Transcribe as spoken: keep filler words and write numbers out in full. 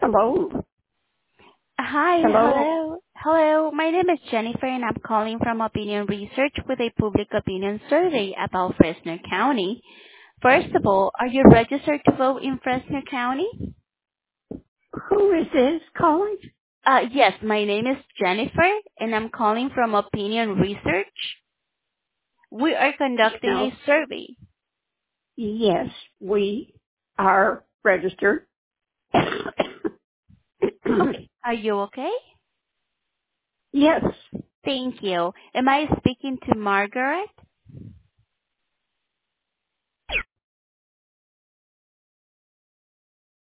Hello? Hi. Hello? Hello. Hello. My name is Jennifer, and I'm calling from Opinion Research with a public opinion survey about Fresno County. First of all, are you registered to vote in Fresno County? Who is this calling? Uh, yes, my name is Jennifer, and I'm calling from Opinion Research. We are You conducting a know, survey. yes, we are registered. Okay. Are you okay? Yes, Thank you. Am I speaking to Margaret?